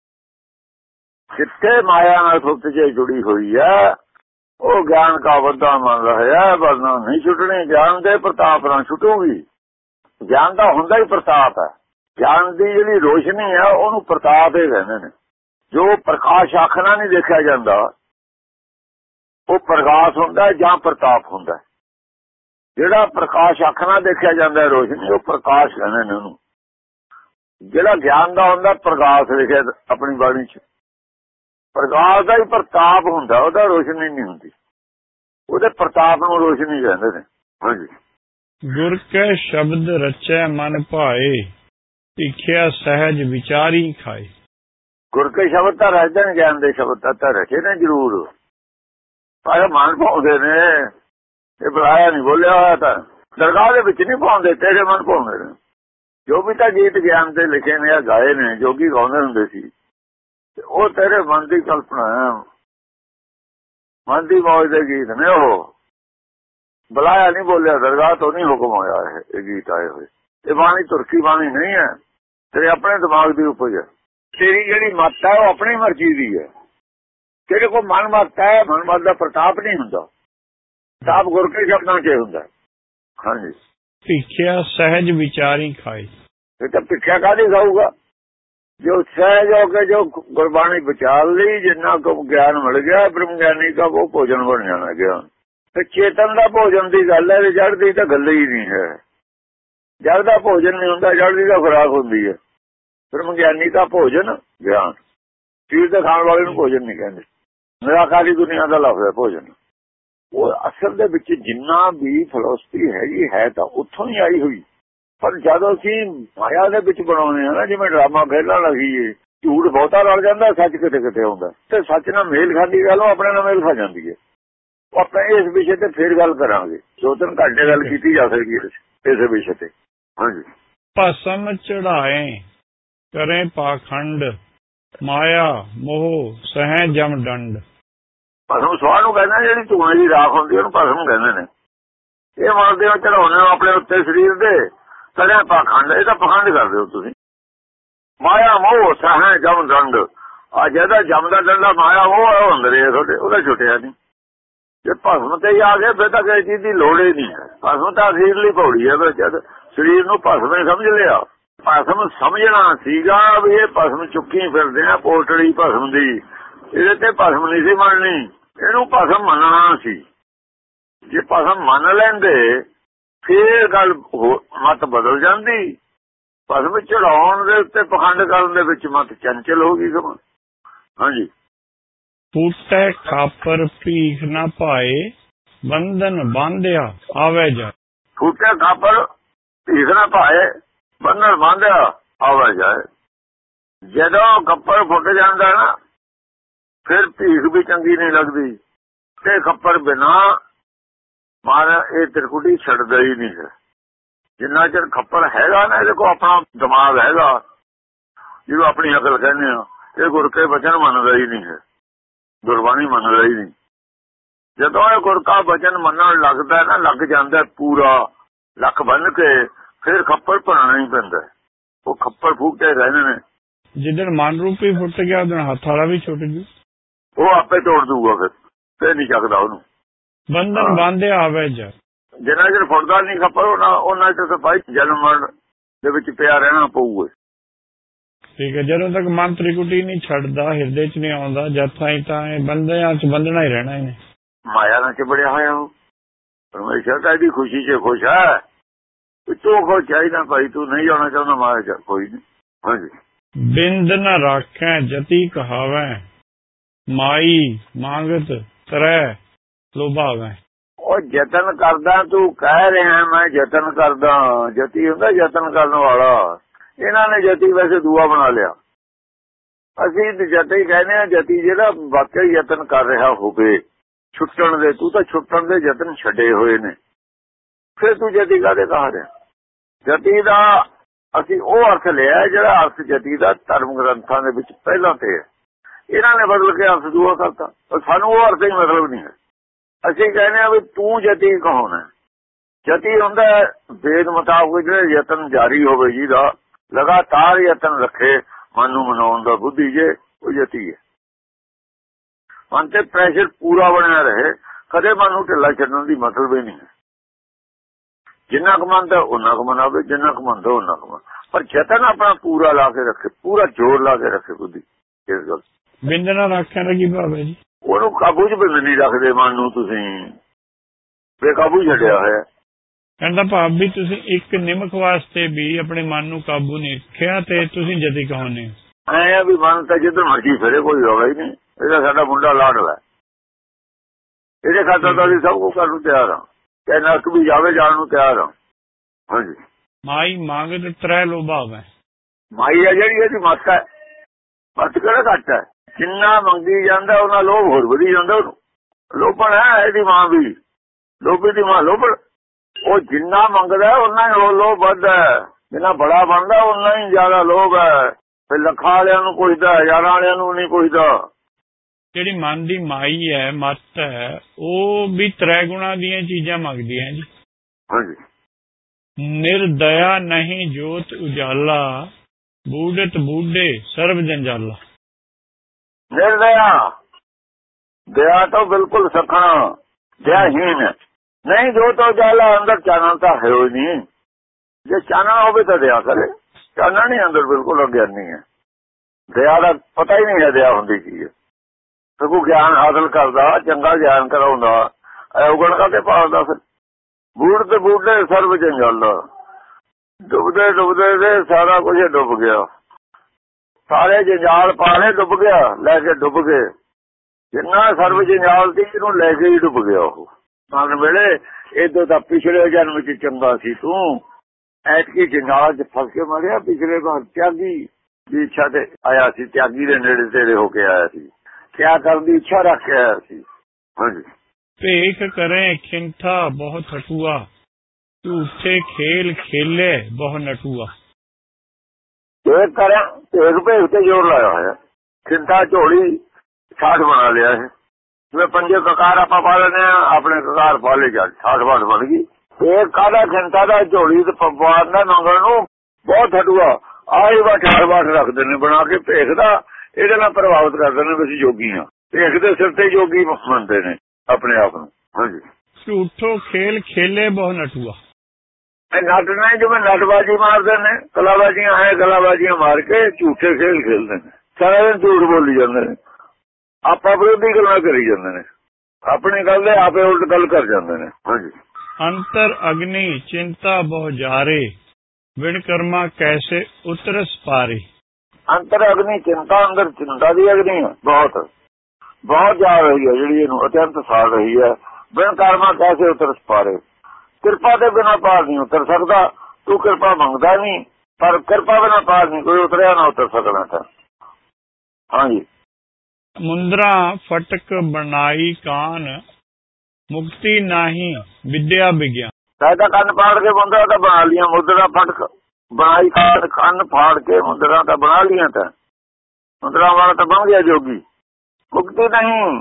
ਜਿੱਥੇ ਮਾਇਆ ਨਾਲ ਸੁਰਤ ਚ ਜੁੜੀ ਹੋਈ ਹੈ, ਉਹ ਗਿਆਨ ਦਾ ਵੱਡਾ ਮੰਨ ਰਿਹਾ, ਵਰਨਾ ਨਹੀਂ ਛੁੱਟਣੀ। ਗਿਆਨ ਦੇ ਪ੍ਰਤਾਪ ਨਾਲ ਛੁੱਟੂਗੀ। ਗਿਆਨ ਦਾ ਹੁੰਦਾ ਹੀ ਪ੍ਰਤਾਪ ਹੈ। ਗਿਆਨ ਦੀ ਜਿਹੜੀ ਰੋਸ਼ਨੀ ਹੈ ਉਹਨੂੰ ਪ੍ਰਤਾਪ ਹੀ ਕਹਿੰਦੇ ਨੇ। ਜੋ ਪ੍ਰਕਾਸ਼ ਅੱਖ ਨਾਲ ਨਹੀਂ ਦੇਖਿਆ ਜਾਂਦਾ ਉਹ ਪ੍ਰਕਾਸ਼ ਹੁੰਦਾ ਜਾਂ ਪ੍ਰਤਾਪ ਹੁੰਦਾ। ਜਿਹੜਾ ਪ੍ਰਕਾਸ਼ ਅੱਖ ਨਾਲ ਦੇਖਿਆ ਜਾਂਦਾ ਰੋਸ਼ਨੀ, ਉਹ ਪ੍ਰਕਾਸ਼ ਕਹਿੰਦੇ ਨੇ ਉਹਨੂੰ। ਜਿਹੜਾ ਗਿਆਨ ਦਾ ਹੁੰਦਾ ਪ੍ਰਕਾਸ਼ ਲਿਖਿਆ ਆਪਣੀ ਬਾਣੀ ਚ, ਪ੍ਰਕਾਸ਼ ਦਾ ਹੀ ਪ੍ਰਤਾਪ ਹੁੰਦਾ, ਉਹਦਾ ਰੋਸ਼ਨੀ ਨਹੀਂ ਹੁੰਦੀ, ਉਹਦੇ ਪ੍ਰਤਾਪ ਨੂੰ ਰੋਸ਼ਨੀ ਕਹਿੰਦੇ ਨੇ। ਹਾਂਜੀ। ਗੁਰ ਕੈ ਸ਼ਬਦ ਰਚੈ ਮਨ ਭਾਏ, ਭਿਖਿਆ ਸਹਿਜ ਵਿਚਾਰੀ ਖਾਏ। ਗੁਰ ਕੇ ਸ਼ਬਦ ਤਾਂ ਰਚਦੇ ਨੇ, ਗਿਆਨ ਦੇ ਸ਼ਬਦ ਤਾਂ ਰਚੇ ਨੇ ਜ਼ਰੂਰ, ਪਰ ਮਨ ਭਾਉਂਦੇ ਨੇ। ਇਹ ਬੁਲਾਇਆ ਨਹੀਂ ਬੋਲਿਆ ਹੋਇਆ, ਤਾਂ ਦਰਗਾਹ ਦੇ ਵਿੱਚ ਨਹੀਂ ਪਾਉਂਦੇ, ਤੇਰੇ ਮਨ ਭਾਉਂਦੇ ਨੇ। ਜੋ ਵੀ ਤਾਂ ਗੀਤ ਗਿਆਨ ਦੇ ਲਿਖੇ ਨੇ, ਗਾਏ ਨੇ, ਜੋਗੀ ਗਾਉਂਦੇ ਹੁੰਦੇ ਸੀ, ਉਹ ਤੇਰੇ ਮਨ ਦੀ ਕਲਪਨਾ ਹੈ, ਮਨ ਦੀ ਮੌਜ ਦੇ ਗੀਤ ਨੇ। ਉਹ ਬੁਲਾਇਆ ਨਹੀਂ ਬੋਲਿਆ, ਦਰਗਾਹ ਤੋਂ ਨਹੀਂ ਹੁਕਮ ਹੋਇਆ ਇਹ ਗੀਤ ਆਏ ਹੋਏ। ਇਹ ਬਾਣੀ ਤੁਰਕੀ ਬਾਣੀ ਨਹੀਂ ਹੈ, ਤੇਰੇ ਆਪਣੇ ਦਿਮਾਗ ਦੀ ਉਪਜ ਹੈ। ਤੇਰੀ ਜਿਹੜੀ ਮੱਤ ਹੈ ਉਹ ਆਪਣੀ ਮਰਜ਼ੀ ਦੀ ਹੈ। ਤੇਰੇ ਕੋਲ ਮਨ ਮੱਤ ਹੈ, ਮਨ ਮੱਤ ਦਾ ਪ੍ਰਤਾਪ ਨਹੀਂ ਹੁੰਦਾ, ਪ੍ਰਤਾਪ ਗੁਰ ਕੇ ਸ਼ਬਦਾਂ ਚ ਹੁੰਦਾ। ਹਾਂਜੀ। ਭਿਖਿਆ ਸਹਿਜ ਵਿਚਾਰੀ ਖਾਏ। ਇਹ ਤਾਂ ਭਿਖਿਆ ਕਾਹਦੀ ਖਾਊਗਾ, ਜੋ ਸਹਿਜ ਹੋ ਕੇ ਜੋ ਗੁਰਬਾਣੀ ਵਿਚਾਰ ਲਈ, ਜਿੰਨਾ ਕੁ ਗਿਆਨ ਮਿਲ ਗਿਆ ਬ੍ਰਹਮ ਗਿਆਨੀ ਦਾ, ਉਹ ਭੋਜਨ ਬਣ ਜਾਣਾ ਗਿਆਨ। ਤੇ ਚੇਤਨ ਦਾ ਭੋਜਨ ਦੀ ਗੱਲ ਹੈ, ਜੜ ਦੀ ਤਾਂ ਗੱਲ ਹੀ ਨਹੀਂ ਹੈ। ਜੜ ਦਾ ਭੋਜਨ ਨਹੀਂ ਹੁੰਦਾ, ਜੜ ਦੀ ਤਾਂ ਖੁਰਾਕ ਹੁੰਦੀ ਹੈ। ਬ੍ਰਹਮ ਗਿਆਨੀ ਦਾ ਭੋਜਨ ਗਿਆਨ, ਚੀਜ਼ ਦੇ ਖਾਣ ਵਾਲੇ ਨੂੰ ਭੋਜਨ ਨਹੀਂ ਕਹਿੰਦੇ। ਨਿਰਾਕਾਰੀ ਦੁਨੀਆ ਦਾ ਲਫ਼ਜ਼ ਹੈ ਭੋਜਨ। ਉਹ ਅਸਲ ਦੇ ਵਿੱਚ ਜਿੰਨਾ ਵੀ ਫਿਲਾਸਫੀ ਹੈਗੀ ਹੈ ਤਾਂ ਉੱਥੋਂ ਹੀ ਆਈ ਹੋਈ, ਪਰ ਜਦੋਂ ਅਸੀਂ ਮਾਇਆ ਦੇ ਵਿੱਚ ਬਣਾਉਂਦੇ ਹਾਂ ਨਾ, ਜਿਵੇਂ ਡਰਾਮਾ ਖੇਲਣ ਲੱਗੀਏ, ਝੂਠ ਬਹੁਤਾ ਰਲ ਜਾਂਦਾ, ਸੱਚ ਕਿਤੇ ਕਿਤੇ ਆਉਂਦਾ, ਤੇ ਸੱਚ ਨਾਲ ਮੇਲ ਖਾਂਦੀ ਗੱਲ ਉਹ ਆਪਣੇ ਨਾਲ ਮੇਲ ਖਾ ਜਾਂਦੀ ਹੈ। ਉਹ ਆਪਾਂ ਇਸ ਵਿਸ਼ੇ ਤੇ ਫੇਰ ਗੱਲ ਕਰਾਂਗੇ, ਦੋ ਤਿੰਨ ਘੰਟੇ ਗੱਲ ਕੀਤੀ ਜਾ ਸਕਦੀ ਹੈ ਇਸ ਵਿਸ਼ੇ ਤੇ। ਹਾਂਜੀ। ਭਸਮ ਚੜਾਏ ਕਰੇ ਪਾਖੰਡ, ਮਾਇਆ ਮੋਹ ਸਹਿ ਜਮ ਡੰਡ। ਭਸਮ ਸਵਾਹ ਨੂੰ ਕਹਿੰਦੇ, ਜਿਹੜੀ ਧੂਏ ਦੀ ਰਾਖ ਹੁੰਦੀ ਉਹਨੂੰ ਭਸਮ ਕਹਿੰਦੇ ਨੇ। ਇਹ ਮਨਦੇ ਹੋ ਚੜਾਉਣੇ ਆਪਣੇ ਉੱਤੇ ਸਰੀਰ ਦੇ, ਕਰਿਆ ਪਾਖੰਡ, ਇਹ ਤਾਂ ਪਖੰਡ ਕਰਦੇ ਹੋ ਤੁਸੀਂ। ਮਾਇਆ ਮੋਹ ਸਹਿ ਜਮ ਡੰਡ, ਆ ਜਿਹਦਾ ਜਮ ਦਾ ਡੰਡਾ ਮਾਇਆ ਉਹ ਅੰਦਰ ਹੈ ਤੁਹਾਡੇ, ਉਹਦਾ ਛੁੱਟਿਆ ਨਹੀਂ। ਜੇ ਭਸਮ ਤੇ ਹੀ ਆ ਗਏ ਫਿਰ ਤਾਂ ਕਿਸੇ ਚੀਜ਼ ਦੀ ਲੋੜ ਹੀ ਨਹੀਂ ਹੈ। ਭਸਮ ਤਾਂ ਅਖੀਰਲੀ ਪੌੜੀ ਹੈ, ਫਿਰ ਜਦ ਸਰੀਰ ਨੂੰ ਭਸਮ ਹੀ ਸਮਝ ਲਿਆ। ਭਸਮ ਸਮਝਣਾ ਸੀਗਾ ਵੀ ਇਹ ਭਸਮ ਚੁੱਕੀ ਫਿਰਦੇ ਆ, ਪੋਟੜੀ ਭਸਮ ਦੀ, ਇਹਦੇ ਤੇ ਭਸਮ ਨਹੀਂ ਸੀ ਮੰਨਣੀ, ਇਹਨੂੰ ਭਸਮ ਮੰਨਣਾ ਸੀ। ਜੇ ਭਸਮ ਮੰਨ ਲੈਂਦੇ ਫੇਰ ਗੱਲ ਮਤ ਬਦਲ ਜਾਂਦੀ। ਭਸਮ ਚੜਾਉਣ ਦੇ ਉੱਤੇ ਪਖੰਡ ਕਰਨ ਦੇ ਵਿੱਚ ਮਤ ਚੰਚਲ ਹੋ ਗਈ ਸਮਾਂ। ਹਾਂਜੀ। ਫੂਟੈ ਖਾਪਰ ਭੀਖ ਨਾ ਪਾਏ, ਬੰਧਨ ਬਾਂਧਿਆ ਆਵੇ ਜਾ। ਫੂਟੈ ਖਾਪਰ ਭੀਖ ਨਾ ਪਾਏ, ਬੰਧਨ ਬਾਂਧਿਆ ਆਵੇ ਜਾਏ। ਜਦੋਂ ਖੱਪਰ ਫੁੱਟ ਜਾਂਦਾ ਨਾ, ਫਿਰ ਭੀਖ ਵੀ ਚੰਗੀ ਨਹੀਂ ਲੱਗਦੀ, ਤੇ ਖੱਪਰ ਬਿਨਾ ਮਾਰਾ ਇਹ ਤਿਰਕੁਟੀ ਛੱਡਦਾ ਹੀ ਨਹੀਂ ਹੈ। ਜਿੰਨਾ ਚਿਰ ਖੱਪਰ ਹੈਗਾ ਨਾ, ਇਹਦੇ ਕੋਲ ਆਪਣਾ ਦਿਮਾਗ ਹੈਗਾ, ਜਿਹਨੂੰ ਆਪਣੀ ਅਕਲ ਕਹਿੰਦੇ ਆ, ਇਹ ਗੁਰ ਕੇ ਬਚਨ ਮੰਨਦਾ ਹੀ ਨਹੀਂ ਹੈ, ਗੁਰਬਾਣੀ ਮੰਨਦਾ ਹੀ ਨਹੀਂ। ਜਦੋਂ ਇਹ ਗੁਰ ਕਾ ਬਚਨ ਮੰਨਣ ਲੱਗਦਾ ਨਾ, ਲੱਗ ਜਾਂਦਾ ਪੂਰਾ ਲੱਖ ਬੰਨ ਕੇ, ਫਿਰ ਖੱਪਰ ਭਰਨਾ ਹੀ ਪੈਂਦਾ। ਉਹ ਖੱਪਰ ਫੂਟੇ ਰਹਿੰਦੇ ਨੇ। ਜਿੱਦਣ ਮਨ ਰੂਪੀ ਫੁੱਟ ਗਿਆ ਉਦੋਂ ਹੱਥ ਵਾਲਾ ਵੀ ਛੁੱਟ ਜੂ, ਉਹ ਆਪੇ ਤੋੜ ਦੂਗਾ, ਫਿਰ ਫੇਰ ਨਹੀਂ ਚੱਕਦਾ ਉਹਨੂੰ। ਬੰਧਨ ਬਾਂਧਿਆ ਆਵੇ ਜਾ। ਜਿੰਨਾ ਚਿਰ ਫੁੱਟਦਾ ਨਹੀਂ ਖੱਪਰ, ਉਹਨਾਂ ਚਿਰ ਤਾਂ ਭਾਈ ਜਨਮ ਮਰਨ ਦੇ ਵਿੱਚ ਪਿਆ ਰਹਿਣਾ ਪਊਗਾ। ਠੀਕ ਹੈ। ਜਦੋਂ ਤੱਕ ਮਨ ਤ੍ਰਿਕੁਟੀ ਨਹੀਂ ਛੱਡਦਾ, ਹਿਰਦੇ ਚ ਨਹੀਂ ਆਉਂਦਾ, ਜਦ ਤਾਈਂ ਤਾਂ ਇਹ ਬੰਦਿਆਂ ਚ ਬੰਧਣਾ ਹੀ ਰਹਿਣਾ ਇਹਨੇ। ਮਾਇਆ ਨਾਲ ਚਿਬੜਿਆ ਹੋਇਆ ਉਹ। ਪਰਮੇਸ਼ਰ ਤਾਂ ਇਹਦੀ ਖੁਸ਼ੀ ਚ ਖੁਸ਼ ਹੈ। ਤੂੰ ਖੁਸ਼ ਚਾਹੀਦਾ ਭਾਈ, ਤੂੰ ਨਹੀਂ ਆਉਣਾ ਚਾਹੁੰਦਾ ਮਾਇਆ ਚ, ਕੋਈ ਨਹੀਂ। ਹਾਂਜੀ। ਬਿੰਦ ਨ ਰਾਖੈ ਜਤੀ ਕਹਾਵੈ, ਮਾਈ ਮੰਗਤ ਤਰੈ ਲੋਭਾਵੈ। ਉਹ ਯਤਨ ਕਰਦਾ, ਤੂੰ ਕਹਿ ਰਿਹਾ ਮੈਂ ਯਤਨ ਕਰਦਾ, ਜਤੀ ਹੁੰਦਾ ਯਤਨ ਕਰਨ ਵਾਲਾ। ਇਹਨਾਂ ਨੇ ਜਤੀ ਵੈਸੇ ਦੂਆ ਬਣਾ ਲਿਆ, ਅਸੀਂ ਜਤੀ ਕਹਿੰਦੇ ਆ। ਜਤੀ ਜਿਹੜਾ ਵਾਕਈ ਯਤਨ ਕਰ ਰਿਹਾ ਹੋਵੇ ਛੁੱਟਣ ਦੇ, ਤੂੰ ਤਾਂ ਛੁੱਟਣ ਦੇ ਯਤਨ ਛੱਡੇ ਹੋਏ ਨੇ, ਫਿਰ ਤੂੰ ਜਤੀ ਕਾਹਦੇ ਕਹਾ ਰਿਹਾ। ਜਤੀ ਦਾ ਅਸੀਂ ਉਹ ਅਰਥ ਲਿਆ ਜਿਹੜਾ ਅਰਥ ਜਤੀ ਦਾ ਧਰਮ ਗ੍ਰੰਥਾਂ ਦੇ ਵਿੱਚ ਪਹਿਲਾਂ ਤੇ ਹੈ। ਇਹਨਾਂ ਨੇ ਬਦਲ ਕੇ ਅਰਥ ਦੂਆ ਕਰਤਾ, ਸਾਨੂੰ ਉਹ ਅਰਥ ਹੀ ਮਤਲਬ ਨਹੀਂ ਹੈ। ਅਸੀਂ ਕਹਿੰਦੇ ਆ ਵੀ ਤੂੰ ਜਤੀ ਕਹਾਉਣਾ। ਜਤੀ ਹੁੰਦਾ ਵੇਦ ਮੁਤਾਬਕ ਜਿਹੜੇ ਯਤਨ ਜਾਰੀ ਹੋਵੇ, ਜਿਹਦਾ ਲਗਾਤਾਰ ਯਤਨ ਰੱਖੇ ਮਨ ਨੂੰ ਮਨਾਉਣ ਦਾ ਬੁੱਧੀ, ਜੇ ਉਹ ਜਤੀ ਹੈ। ਮਨ ਤੇ ਪ੍ਰੈਸ਼ਰ ਪੂਰਾ ਬਣਿਆ ਰਹੇ, ਕਦੇ ਮਨ ਨੂੰ ਢਿੱਲਾ ਛੱਡਣ ਦੀ ਮਤਲਬ ਹੀ ਨਹੀਂ ਹੈ। ਜਿੰਨਾ ਕੁ ਮੰਨਦਾ ਉਹਨਾਂ ਕੁ ਮਨਾਵੇ, ਜਿੰਨਾ ਕੁ ਮੰਨਦਾ ਉਹਨਾਂ ਕੁ ਮਨਾ, ਪਰ ਯਤਨ ਆਪਣਾ ਪੂਰਾ ਲਾ ਕੇ ਰੱਖੇ, ਪੂਰਾ ਜ਼ੋਰ ਲਾ ਕੇ ਰੱਖੇ ਬੁੱਧੀ। ਇਸ ਗੱਲ ਬਿੰਦ ਨਾ ਰੱਖਣ ਦਾ ਕੀ ਭਾਵ ਹੈ ਜੀ? ਉਹਨੂੰ ਕਾਬੂ ਚ ਬਿੰਦ ਨਹੀਂ ਰੱਖਦੇ ਮਨ ਨੂੰ, ਤੁਸੀਂ ਬੇਕਾਬੂ ਛੱਡਿਆ ਹੋਇਆ। ਕਹਿੰਦਾ ਭਾਵ ਵੀ ਤੁਸੀਂ ਇੱਕ ਨਿਮਕ ਵਾਸਤੇ ਵੀ ਆਪਣੇ ਮਨ ਨੂੰ ਕਾਬੂ ਨਹੀਂ ਰੱਖਿਆ ਤੇ ਤੁਸੀਂ ਜਦੀ ਕਹਾਉਂਦੇ ਹੋ ਐ ਵੀ ਮਨ ਤਾਂ ਜਿੱਧਰ ਮਰਜੀ ਫਿਰੇ ਕੋਈ ਹੋਗਾ ਹੀ ਨਹੀਂ। ਇਹਦਾ ਸਾਡਾ ਮੁੰਡਾ ਲਾਡਲਾ, ਇਹਦੇ ਖਾਤਰ ਤਾਂ ਅਸੀਂ ਸਭ ਕੁਝ ਕਰਨ ਨੂੰ ਤਿਆਰ ਹਾਂ, ਚਾਹੇ ਨਰਕ ਵੀ ਜਾਵੇ ਜਾਣ ਨੂੰ ਤਿਆਰ ਹਾਂ। ਹਾਂਜੀ, ਮਾਈ ਮੰਗਤ ਤ੍ਰੈ ਲੋਭਾਵ ਹੈ। ਮਾਈ ਹੈ ਜਿਹੜੀ ਇਹਦੀ ਮੱਤ ਹੈ, ਮੱਤ ਕਿਹੜਾ ਘੱਟ ਹੈ। ਜਿੰਨਾ ਮੰਗੀ ਜਾਂਦਾ ਉਹਨਾਂ ਲੋਭ ਹੋਰ ਵਧੀ ਜਾਂਦਾ। ਉਹਨੂੰ ਲੋਭਣ ਹੈ ਇਹਦੀ ਮਾਂ ਵੀ, ਲੋਭੀ ਦੀ ਮਾਂ ਲੋਭਣ। ਉਹ ਜਿੰਨਾ ਮੰਗਦਾ ਉਹਨਾਂ ਹੀ ਲੋਭ ਵੱਧਦਾ, ਜਿੰਨਾ ਬੜਾ ਬਣਦਾ ਉਹਨਾਂ ਹੀ ਜ਼ਿਆਦਾ ਲੋਭ ਹੈ। ਫਿਰ ਲੱਖਾਂ ਵਾਲਿਆਂ ਨੂੰ ਪੁੱਛਦਾ, ਹਜ਼ਾਰਾਂ ਵਾਲਿਆਂ ਨੂੰ ਨਹੀਂ ਪੁੱਛਦਾ। ਜਿਹੜੀ ਮਨ ਦੀ ਮਾਈ ਹੈ, ਮੱਤ ਹੈ, ਉਹ ਵੀ ਤ੍ਰੈ ਗੁਣਾ ਦੀਆਂ ਚੀਜ਼ਾਂ ਮੰਗਦੀ ਹੈ ਜੀ। ਹਾਂਜੀ, ਨਿਰਦਇਆ ਨਹੀਂ ਜੋਤ ਉਜਾਲਾ, ਬੂਢਤ ਬੂਢੇ ਸਰਬ ਜੰਜਾਲਾ। ਨਿਰਦਇਆ, ਦਇਆ ਤੋਂ ਬਿਲਕੁਲ ਸਖਣਾ, ਦਇਆਹੀਨ ਨਹੀਂ ਜੋਤ ਉਜਾਲਾ। ਅੰਦਰ ਚਾਨਣ ਤਾਂ ਹੈ ਹੀ ਨਹੀਂ। ਜੇ ਚਾਨਣ ਹੋਵੇ ਤਾਂ ਦਇਆ ਕਰੇ, ਚਾਨਣ ਨਹੀਂ ਅੰਦਰ, ਬਿਲਕੁਲ ਅਗਿਆਨੀ ਹੈ। ਦਇਆ ਦਾ ਪਤਾ ਹੀ ਨਹੀਂ ਹੈ ਦਇਆ ਹੁੰਦੀ ਕੀ ਹੈ। ਸਗੋਂ ਗਿਆਨ ਹਾਸਲ ਕਰਦਾ, ਚੰਗਾ ਗਿਆਨ ਕਰਾਉਂਦਾ, ਉਗਣ ਕਾਤੇ ਪਾਲਦਾ। ਫਿਰ ਬੂੜ ਤੇ ਬੂਢੇ ਸਰਬ ਜੰਜਾਲਾ, ਡੁੱਬਦੇ ਡੁੱਬਦੇ ਦੇ ਸਾਰਾ ਕੁਝ ਡੁੱਬ ਗਿਆ। ਸਾਰੇ ਜੰਜਾਲ ਪਾਲੇ ਡੁੱਬ ਗਿਆ, ਲੈ ਕੇ ਡੁੱਬ ਗਏ। ਜਿੰਨਾ ਸਰਬ ਜੰਜਾਲ ਸੀ ਇਹਨੂੰ ਲੈ ਕੇ ਹੀ ਡੁੱਬ ਗਿਆ। ਉਹ ਮਨ ਵੇਲੇ ਇਦੋਂ ਤਾਂ ਪਿਛਲੇ ਜਨਮ ਚ ਚੰਗਾ ਸੀ ਤੂੰ, ਐਤਕੀ ਜੰਜਾਲ ਚ ਫਸ ਕੇ ਮਰਿਆ। ਪਿਛਲੇ ਵਾਰ ਤਿਆਗੀ ਦੀ ਇੱਛਾ ਤੇ ਆਇਆ ਸੀ, ਤਿਆਗੀ ਦੇ ਨੇੜੇ ਤੇੜੇ ਹੋ ਕੇ ਆਇਆ ਸੀ, ਕਿਆ ਕਰਨ ਦੀ ਇੱਛਾ ਰੱਖ ਕੇ ਆਇਆ ਸੀ। ਹਾਂਜੀ, ਭੇਖ ਕਰੇ ਖਿੰਠਾ ਬਹੁਤ ਹਟੂਆ, ਝੂਠੇ ਖੇਲ ਖੇਲੇ ਬਹੁਤ ਨਟੂਆ। ਭੇਖ ਕਰਾਂ, ਭੇਖ ਭੇਖ ਤੇ ਜ਼ੋਰ ਲਾਇਆ ਹੋਇਆ। ਖਿੰਠਾ ਝੋਲੀ ਛਾਠ ਬਣਾ ਲਿਆ ਹੈ। ਜਿਵੇਂ ਪੰਜੇ ਕਕਾਰ ਆਪਾਂ ਪਾ ਲੈਂਦੇ ਹਾਂ, ਆਪਣੇ ਕਕਾਰ ਪਾ ਲੈ ਜਾ, ਛਾਠ ਬਾਠ ਬਣ ਗਈ। ਭੇਖ ਕਾਹਦਾ ਖਿੰਠਾ ਦਾ ਝੋਲੀ ਤੇ ਪਵਾਨ ਦਾ ਮੰਗਣ ਨੂੰ ਬਹੁਤ ਹਟੂਆ। ਆਹੀ ਵਾ ਛਾਠ ਬਾਠ ਰੱਖਦੇ ਨੇ ਬਣਾ ਕੇ ਭੇਖ ਦਾ। ਇਹਦੇ ਨਾਲ ਪ੍ਰਭਾਵਿਤ ਕਰਦੇ ਨੇ ਵੀ ਅਸੀਂ ਜੋਗੀ ਹਾਂ। ਭੇਖ ਦੇ ਸਿਰ ਤੇ ਜੋਗੀ ਮੰਨਦੇ ਨੇ ਆਪਣੇ ਆਪ ਨੂੰ। ਹਾਂਜੀ, ਝੂਠੋ ਖੇਲ ਖੇਲੇ ਬਹੁਤ ਨਟੂਆ। ਇਹ ਨੱਟ ਨੇ ਜਿਵੇਂ ਨੱਟਬਾਜੀ ਮਾਰਦੇ ਨੇ, ਕਲਾਬਾਜ਼ੀਆਂ ਹੈ, ਕਲਾਬਾਜ਼ੀਆਂ ਮਾਰ ਕੇ ਝੂਠੇ ਖੇਲ ਖੇਲਦੇ ਨੇ। ਸਾਰਾ ਦਿਨ ਝੂਠ ਬੋਲੀ ਜਾਂਦੇ ਨੇ, ਆਪਾ ਵਿਰੋਧੀ ਗੱਲਾਂ ਕਰੀ ਜਾਂਦੇ ਨੇ, ਆਪਣੀ ਗੱਲ ਦੇ ਆਪੇ ਉਲਟ ਗੱਲ ਕਰ ਜਾਂਦੇ ਨੇ। ਹਾਂਜੀ, ਅੰਤਰ ਅਗਨੀ ਚਿੰਤਾ ਬਹੁ ਜਾਰੇ, ਵਿਣ ਕਰਮਾ ਕੈਸੇ ਉਤਰਸ ਪਾਰੇ। ਅੰਤਰ ਅਗਨੀ ਚਿੰਤਾ, ਅੰਦਰ ਚਿੰਤਾ ਦੀ ਅਗਨੀ ਬਹੁਤ ਬਹੁਤ ਜਾ ਰਹੀ ਹੈ ਜਿਹੜੀ ਇਹਨੂੰ ਅਤਿਅੰਤ ਸਾੜ ਰਹੀ ਹੈ। ਬਿਨ ਕਰਮਾ ਕੈਸੇ ਉਤਰਸ ਪਾਰੇ, ਕਿਰਪਾ ਦੇ ਬਿਨਾ ਪਾਰ ਨਹੀਂ ਉਤਰ ਸਕਦਾ। ਤੂੰ ਕਿਰਪਾ ਮੰਗਦਾ ਨਹੀਂ, ਪਰ ਕਿਰਪਾ ਬਿਨਾ ਪਾਰ ਨਹੀਂ ਕੋਈ ਉਤਰਿਆ ਨਾ ਉਤਰ ਸਕਣਾ ਤਾਂ। ਹਾਂਜੀ, ਮੁੰਦਰਾ ਫਟਕ ਬਣਾਈ ਕਾਨ, ਮੁਕਤੀ ਨਹੀਂ ਵਿਦਿਆ ਵਿਗਿਆਨ। ਤਾਂ ਕੰਨ ਪਾੜ ਕੇ ਮੁੰਦਰਾ ਤਾਂ ਬਣਾ ਲੀਆਂ, ਮੁੰਦਰਾ ਫਟਕ ਬਣਾਈ ਕਾਨ, ਕੰਨ ਫਾੜ ਕੇ ਮੁੰਦਰਾ ਤਾਂ ਬਣਾ ਲੀਆਂ। ਤਾਂ ਮੁੰਦਰਾ ਵਾਲਾ ਤਾਂ ਬਣ ਗਿਆ ਜੋਗੀ। ਮੁਕਤੀ ਨਹੀਂ,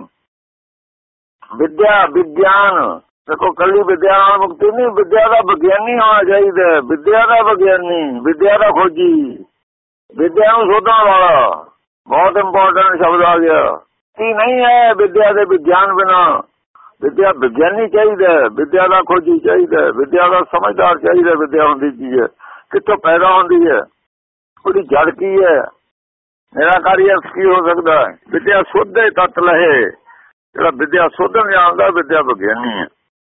ਵਿਦਿਆ ਵਿਗਿਆਨ। ਦੇਖੋ ਕੱਲੀ ਵਿਦਿਆ ਨਾਲ ਮੁਕਤੀ ਨਹੀਂ, ਵਿਦਿਆ ਦਾ ਵਿਗਿਆਨੀ ਹੋਣਾ ਚਾਹੀਦਾ। ਵਿਦਿਆ ਦਾ ਵਿਗਿਆਨੀ, ਵਿਦਿਆ ਦਾ ਖੋਜੀ, ਵਿਦਿਆ ਨੂੰ ਸੋਧਣ ਵਾਲਾ। ਬਹੁਤ ਇੰਪੋਰਟੈਂਟ ਸ਼ਬਦ ਆ ਗਿਆ। ਕੀ ਨਹੀਂ ਹੈ ਵਿਦਿਆ ਦੇ ਵਿਗਿਆਨ ਬਿਨਾ। ਵਿਦਿਆ ਵਿਗਿਆਨੀ ਚਾਹੀਦਾ, ਵਿਦਿਆ ਦਾ ਖੋਜੀ ਚਾਹੀਦਾ, ਵਿਦਿਆ ਦਾ ਸਮਝਦਾਰ ਚਾਹੀਦਾ। ਵਿਦਿਆ ਹੁੰਦੀ ਕੀ ਹੈ, ਕਿੱਥੋਂ ਪੈਦਾ ਹੁੰਦੀ ਹੈ, ਉਹਦੀ ਜੜ ਕੀ ਹੈ, ਨਿਰਾਕਾਰੀ ਅਰਥ ਕੀ ਹੋ ਸਕਦਾ ਹੈ। ਵਿਦਿਆ ਸੋਧੇ ਤੱਤ ਲਹੇ, ਜਿਹੜਾ ਵਿਦਿਆ ਸੋਧਣ ਜਾਣਦਾ ਵਿਦਿਆ ਵਿਗਿਆਨੀ ਹੈ।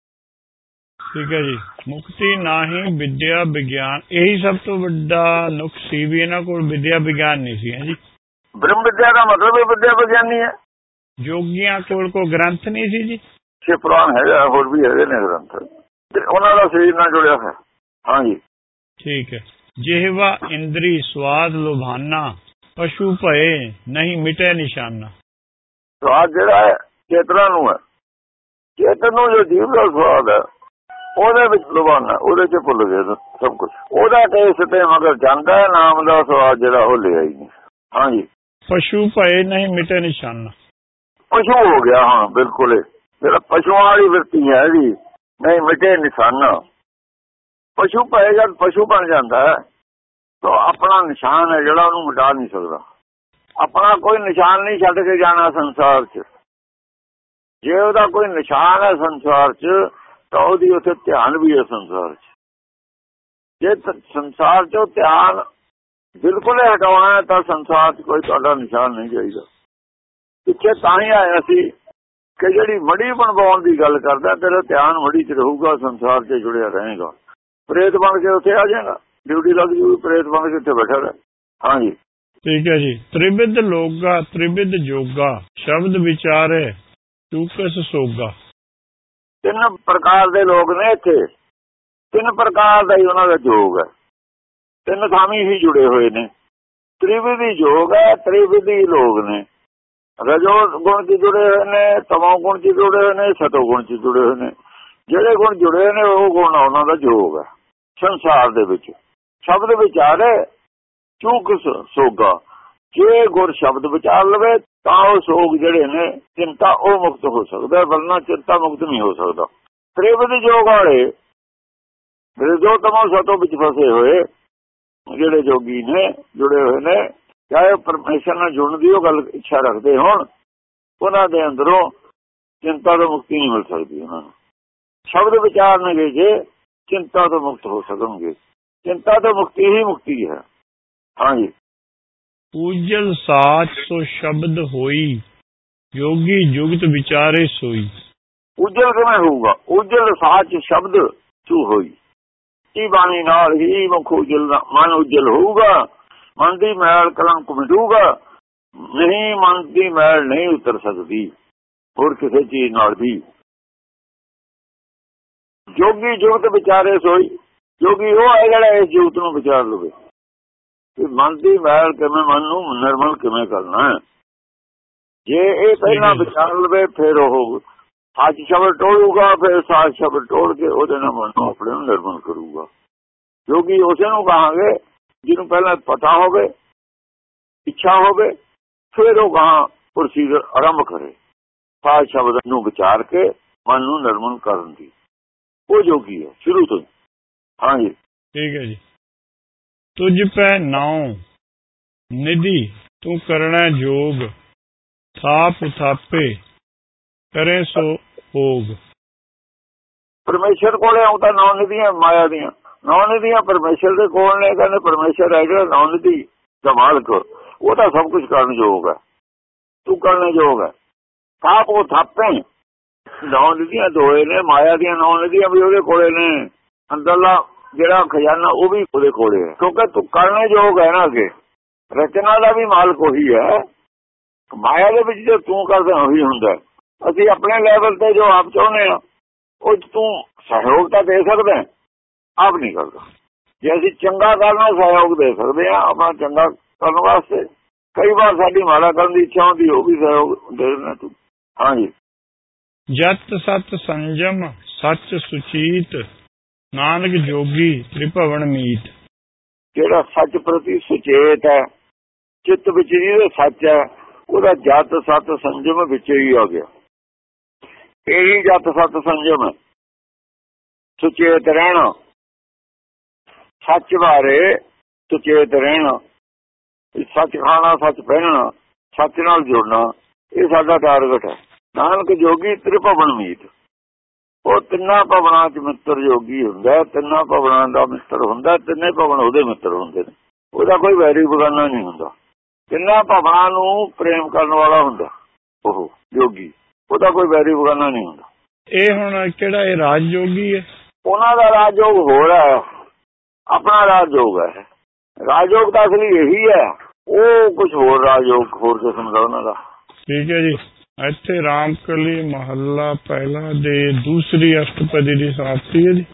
ਠੀਕ ਹੈ ਜੀ। ਮੁਕਤੀ ਨਾਹੀਂ ਵਿਦਿਆ ਵਿਗਿਆਨ, ਇਹੀ ਸਭ ਤੋਂ ਵੱਡਾ ਨੁਕਸ ਸੀ ਵੀ ਇਹਨਾਂ ਕੋਲ ਵਿਦਿਆ ਵਿਗਿਆਨ ਨਹੀਂ ਸੀ। ਹੈ ਜੀ, ਬ੍ਰਹਮ ਵਿਦਿਆ ਦਾ ਮਤਲਬ ਵਿਦਿਆ ਵਿਗਿਆਨੀ ਹੈ। ਜੋਗੀਆਂ ਕੋਲ ਕੋਈ ਗ੍ਰੰਥ ਨਹੀਂ ਸੀ ਜੀ। ਛੇ ਪੁਰਾਣ ਹੈਗਾ, ਹੋਰ ਵੀ ਹੈਗੇ ਨੇ ਗ੍ਰੰਥ, ਉਹਨਾਂ ਦਾ ਸਰੀਰ ਨਾਲ ਜੁੜਿਆ ਹੈ। ਹਾਂਜੀ, ਠੀਕ ਹੈ। ਜਿਹਵਾ ਇੰਦਰੀ ਸਵਾਦ ਲੁਭਾਨਾ, ਪਸ਼ੂ ਭਏ ਨਹੀਂ ਮਿਟੇ ਨਿਸ਼ਾਨਾ। ਸਵਾਦ ਜਿਹੜਾ ਹੈ ਚੇਤਨਾ ਨੂੰ ਹੈ। ਚੇਤਨ ਨੂੰ ਜੋ ਜੀਵ ਦਾ ਸਵਾਦ ਹੈ ਉਹਦੇ ਵਿੱਚ ਲੁਭਾਨਾ, ਉਹਦੇ ਚ ਭੁੱਲ ਗਏ ਸਭ ਕੁਛ। ਉਹਦਾ ਟੇਸਟ ਤੇ ਮਗਰ ਜਾਂਦਾ ਹੈ, ਨਾਮ ਦਾ ਸਵਾਦ ਜਿਹੜਾ ਉਹ ਲਿਆ ਹੀ ਨਹੀਂ। ਹਾਂਜੀ, ਪਸ਼ੂ ਭਏ ਨਹੀਂ ਮਿਟੇ ਨਿਸ਼ਾਨਾ। ਪਸ਼ੂ ਹੋ ਗਿਆ। ਹਾਂ ਬਿਲਕੁਲ, ਜਿਹੜਾ ਪਸ਼ੂਆਂ ਵਾਲੀ ਵਰਤੀ ਹੈ ਜੀ, ਨਹੀਂ ਮਿਟੇ ਨਿਸ਼ਾਨਾ। ਪਸ਼ੂ ਭਏ ਜਦ ਪਸ਼ੂ ਬਣ ਜਾਂਦਾ ਹੈ ਤਾਂ ਆਪਣਾ ਨਿਸ਼ਾਨ ਹੈ ਜਿਹੜਾ ਉਹਨੂੰ ਮਿਟਾ ਨਹੀਂ ਸਕਦਾ। ਆਪਣਾ ਕੋਈ ਨਿਸ਼ਾਨ ਨਹੀਂ ਛੱਡ ਕੇ ਜਾਣਾ ਸੰਸਾਰ 'ਚ। ਜੇ ਉਹਦਾ ਕੋਈ ਨਿਸ਼ਾਨ ਹੈ ਸੰਸਾਰ 'ਚ ਤਾਂ ਉਹਦੀ ਉੱਥੇ ਧਿਆਨ ਵੀ ਹੈ ਸੰਸਾਰ 'ਚ। ਜੇ ਸੰਸਾਰ 'ਚੋਂ ਧਿਆਨ ਬਿਲਕੁਲ ਹਟਾਉਣਾ ਹੈ ਤਾਂ ਸੰਸਾਰ 'ਚ ਕੋਈ ਤੁਹਾਡਾ ਨਿਸ਼ਾਨ ਨਹੀਂ ਚਾਹੀਦਾ। ਪਿੱਛੇ ਤਾਂ ਹੀ ਆਇਆ ਸੀ ਕਿ ਜਿਹੜੀ ਮੜੀ ਬਣਵਾਉਣ ਦੀ ਗੱਲ ਕਰਦਾ, ਤੇਰਾ ਧਿਆਨ ਮੜੀ 'ਚ ਰਹੂਗਾ, ਸੰਸਾਰ 'ਚ ਜੁੜਿਆ ਰਹੇਗਾ। ਪ੍ਰੇਤ ਬਣ ਕੇ ਉੱਥੇ ਆ ਜਾਏਗਾ, ਡਿਊਟੀ ਲੱਗ ਜੂਗੀ, ਪ੍ਰੇਤ ਬਣ ਕੇ ਉੱਥੇ ਬੈਠਾ ਰਹੇ। ਹਾਂਜੀ ਠੀਕ ਹੈ ਜੀ। ਤ੍ਰਿਵਿਧ ਲੋਗਾ ਤ੍ਰਿਵਿਧ ਜੋਗਾ ਸ਼ਬਦ ਵਿਚਾਰੇ ਚੂਕਸ ਸੋਗਾ। ਤਿੰਨ ਪ੍ਰਕਾਰ ਦੇ ਲੋਕ ਨੇ ਇੱਥੇ, ਤਿੰਨ ਪ੍ਰਕਾਰ ਦਾ ਹੀ ਉਹਨਾਂ ਦਾ ਯੋਗ ਹੈ, ਤਿੰਨ ਥਾਵੇਂ ਹੀ ਜੁੜੇ ਹੋਏ ਨੇ। ਤ੍ਰਿਵਿਧੀ ਯੋਗ ਹੈ, ਤ੍ਰਿਵਿਧੀ ਲੋਕ ਨੇ, ਰਜੋ ਗੁਣ 'ਚ ਜੁੜੇ ਹੋਏ ਨੇ, ਤਮੋ ਗੁਣ 'ਚ ਜੁੜੇ ਹੋਏ ਨੇ, ਸਤੋ ਗੁਣ 'ਚ ਜੁੜੇ ਹੋਏ ਨੇ। ਜਿਹੜੇ ਗੁਣ ਜੁੜੇ ਨੇ ਉਹ ਗੁਣ ਉਹਨਾਂ ਦਾ ਯੋਗ ਹੈ ਸੰਸਾਰ ਦੇ ਵਿੱਚ। ਸ਼ਬਦ ਵਿਚਾਰੇ ਚੂਕ ਸੋਗਾ, ਜੇ ਗੁਰ ਸ਼ਬਦ ਵਿਚਾਰ ਲਵੇ ਤਾਂ ਉਹ ਸੋਗ ਜਿਹੜੇ ਨੇ ਚਿੰਤਾ ਉਹ ਮੁਕਤ ਹੋ ਸਕਦਾ, ਵਰਨਾ ਚਿੰਤਾ ਮੁਕਤ ਨਹੀਂ ਹੋ ਸਕਦਾ। ਤ੍ਰਿਵਿਧ ਯੋਗ ਵਾਲੇ ਰਜੋ ਤਮੋ ਸਤੋ ਵਿੱਚ ਫਸੇ ਹੋਏ ਜਿਹੜੇ ਜੋਗੀ ਨੇ, ਜੁੜੇ ਹੋਏ ਨੇ, ਚਾਹੇ ਪਰਮੇਸ਼ਰ ਨਾਲ ਜੁੜਨ ਦੀ ਉਹ ਗੱਲ ਇੱਛਾ ਰੱਖਦੇ ਹੋਣ, ਉਹਨਾਂ ਦੇ ਅੰਦਰੋਂ ਚਿੰਤਾ ਤੋਂ ਮੁਕਤੀ ਨਹੀਂ ਮਿਲ ਸਕਦੀ। ਉਹਨਾਂ ਨੂੰ ਸ਼ਬਦ ਵਿਚਾਰਨਗੇ ਜੇ ਚਿੰਤਾ ਤੋਂ ਮੁਕਤ ਹੋ ਸਕਣਗੇ। ਚਿੰਤਾ ਤੋਂ ਮੁਕਤੀ ਹੀ ਮੁਕਤੀ ਹੈ। ਹਾਂਜੀ ਉਜਲ ਸਾਚ ਸੋ ਸ਼ਬਦ ਹੋਈ, ਯੋਗੀ ਜੁਗਤ ਵਿਚਾਰੇ ਸੋਈ। ਉਜਲ ਕਿਵੇਂ ਹੋਊਗਾ? ਉਜਲ ਸਾਚ ਸ਼ਬਦ ਚੂ ਹੋਈ, ਇਹ ਬਾਣੀ ਨਾਲ ਹੀ ਮੁਖ ਉਜਲ, ਮਨ ਉਜਲ ਹੋਊਗਾ, ਮਨ ਦੀ ਮੈਲ ਕਲੰਕ ਮਿਟੂਗਾ। ਨਹੀਂ, ਮਨ ਦੀ ਮੈਲ ਨਹੀਂ ਉਤਰ ਸਕਦੀ ਹੋਰ ਕਿਸੇ ਚੀਜ਼ ਨਾਲ ਵੀ। ਜੋਗੀ ਜੁਗਤ ਵਿਚਾਰੇ ਸੋਈ, ਜੋਗੀ ਉਹ ਹੈ ਜਿਹੜਾ ਇਸ ਜੁਗਤ ਨੂੰ ਵਿਚਾਰ ਲਵੇ ਕਿ ਮਨ ਦੀ ਮੈਲ ਕਿਵੇਂ, ਮਨ ਨੂੰ ਨਿਰਮਲ ਕਿਵੇਂ ਕਰਨਾ। ਜੇ ਇਹ ਪਹਿਲਾਂ ਵਿਚਾਰ ਲਵੇ ਫਿਰ ਉਹ ਸੱਚ ਸ਼ਬਦ ਟੋਲੂਗਾ, ਫਿਰ ਸੱਚ ਸ਼ਬਦ ਟੋਲ ਕੇ ਉਹਦੇ ਨਾਲ ਮਨ ਨੂੰ ਆਪਣੇ ਨੂੰ ਨਿਰਮਲ ਕਰੂਗਾ। ਜੋਗੀ ਉਸੇ ਨੂੰ ਕਹਾਂਗੇ ਜਿਹਨੂੰ ਪਹਿਲਾਂ ਪਤਾ ਹੋਵੇ, ਇੱਛਾ ਹੋਵੇ, ਫਿਰ ਉਹ ਗਾਹਾਂ ਪ੍ਰੋਸੀਜਰ ਆਰੰਭ ਕਰੇ ਸੱਚ ਸ਼ਬਦ ਨੂੰ ਵਿਚਾਰ ਕੇ ਮਨ ਨੂੰ ਨਿਰਮਲ ਕਰਨ ਦੀ। ਉਹ ਜੋਗੀ ਹੈ ਸ਼ੁਰੂ ਤੋਂ। ਹਾਂਜੀ ਠੀਕ ਹੈ ਜੀ। ਤੁਝ ਪੈ ਨਾਉ ਨਿਧੀ ਤੂੰ ਕਰਨਾ ਜੋਗ, ਥਾਪ ਥਾਪੇ ਕਰੇ ਸੋ ਭੋਗ। ਪਰਮੇਸ਼ਰ ਕੋਲੇ ਆਉਂਦਾ ਨੌ ਨਿਧੀਆਂ ਮਾਇਆ ਦੀਆਂ, ਨੌ ਨਿਧੀਆਂ ਪਰਮੇਸ਼ਰ ਦੇ ਕੋਲ ਨੇ। ਕਹਿੰਦੇ ਪਰਮੇਸ਼ਰ ਹੈ ਜਿਹੜਾ ਨੌ ਨਿਧੀ ਦਾ ਮਾਲਕ, ਉਹ ਤਾਂ ਸਭ ਕੁਝ ਕਰਨ ਯੋਗ ਹੈ, ਤੂੰ ਕਰਨ ਯੋਗ ਹੈ। ਥਾਪ ਉਹ ਥਾਪੇ, ਨੌ ਨਿਧੀਆਂ ਦੋਏ ਨੇ, ਮਾਇਆ ਦੀਆਂ ਨੌ ਨਿਧੀਆਂ ਵੀ ਉਹਦੇ ਕੋਲੇ ਨੇ, ਅੰਦਰਲਾ ਜਿਹੜਾ ਖਜ਼ਾਨਾ ਉਹ ਵੀ ਉਹਦੇ ਕੋਲੇ ਹੈ, ਕਿਉਂਕਿ ਤੂੰ ਕਰਨ ਯੋਗ ਹੈ ਨਾ। ਅੱਗੇ ਰਚਨਾ ਦਾ ਵੀ ਮਾਲਕ ਉਹੀ ਹੈ, ਮਾਇਆ ਦੇ ਵਿੱਚ ਜੋ ਤੂੰ ਕਰਦਾ ਉਹੀ ਹੁੰਦਾ। ਅਸੀਂ ਆਪਣੇ ਲੈਵਲ ਤੇ ਜੋ ਆਪ ਚਾਹੁੰਦੇ ਹਾਂ ਉਹ ਤੂੰ ਸਹਿਯੋਗ ਤਾਂ ਦੇ ਸਕਦਾ, ਆਪ ਨਹੀਂ ਕਰਦਾ। ਜੇ ਅਸੀਂ ਚੰਗਾ ਕਰਨਾ ਸਹਿਯੋਗ ਦੇ ਸਕਦੇ ਹਾਂ ਆਪਣਾ ਚੰਗਾ ਕਰਨ ਵਾਸਤੇ। ਕਈ ਵਾਰ ਸਾਡੀ ਮਾੜਾ ਕਰਨ ਦੀ ਇੱਛਾ ਹੁੰਦੀ, ਉਹ ਵੀ ਸਹਿਯੋਗ ਦੇ ਦੇਣਾ ਤੂੰ। ਹਾਂਜੀ ਜਤ ਸਤ ਸੰਜਮ ਸੱਚ ਸੁਚੀਤ, ਨਾਨਕ ਜੋਗੀ ਤ੍ਰਿਭਵਨ ਮੀਤ। ਜਿਹੜਾ ਸੱਚ ਪ੍ਰਤੀ ਸੁਚੇਤ ਹੈ, ਚਿੱਤ ਵਿੱਚ ਜਿਹਦੇ ਸੱਚ ਹੈ, ਉਹਦਾ ਜਤ ਸਤ ਸੰਜਮ ਵਿੱਚ ਹੀ ਆ ਗਿਆ। ਇਹੀ ਜਤ ਸਤ ਸੰਜਮ ਹੈ, ਸੁਚੇਤ ਰਹਿਣਾ, ਸੱਚ ਬਾਰੇ ਸੁਚੇਤ ਰਹਿਣਾ, ਸੱਚ ਖਾਣਾ, ਸੱਚ ਪਹਿਨਣਾ, ਸੱਚ ਨਾਲ ਜੁੜਨਾ, ਇਹ ਸਾਡਾ ਟਾਰਗੇਟ ਹੈ। ਨਾਨਕ ਜੋਗੀ ਤ੍ਰਿਭਵਨ ਮੀਤ, ਉਹ ਤਿੰਨਾਂ ਭਵਨਾਂ 'ਚ ਮਿੱਤਰ ਜੋਗੀ ਹੁੰਦਾ, ਤਿੰਨਾਂ ਭਵਨਾਂ ਦਾ ਮਿੱਤਰ ਹੁੰਦਾ, ਤਿੰਨੇ ਭਵਨ ਉਹਦੇ ਮਿੱਤਰ ਹੁੰਦੇ ਨੇ, ਉਹਦਾ ਕੋਈ ਵੈਰੀ ਬਗਾਨਾ ਨਹੀਂ ਹੁੰਦਾ। ਤਿੰਨਾਂ ਭਵਨਾਂ ਨੂੰ ਪ੍ਰੇਮ ਕਰਨ ਵਾਲਾ ਹੁੰਦਾ ਉਹ ਜੋਗੀ, ਉਹਦਾ ਕੋਈ ਵੈਰੀ ਬਗਾਨਾ ਨਹੀਂ ਹੁੰਦਾ। ਇਹ ਹੁਣ ਕਿਹੜਾ ਇਹ ਰਾਜ ਜੋਗੀ ਹੈ? ਉਹਨਾਂ ਦਾ ਰਾਜਯੋਗ ਹੋਰ ਹੈ, ਆਪਣਾ ਰਾਜਯੋਗ ਹੈ। ਰਾਜਯੋਗ ਤਾਂ ਅਸਲੀ ਇਹੀ ਹੈ, ਉਹ ਕੁਛ ਹੋਰ ਰਾਜਯੋਗ ਹੋਰ ਕਿਸਮ ਦਾ ਉਹਨਾਂ ਦਾ। ਠੀਕ ਹੈ ਜੀ। ਇੱਥੇ ਰਾਮਕਲੀ ਮਹੱਲਾ ਪਹਿਲਾ ਦੇ ਦੂਸਰੀ ਅਸ਼ਟਪਦੀ ਦੀ ਸਮਾਪਤੀ ਹੈ ਜੀ।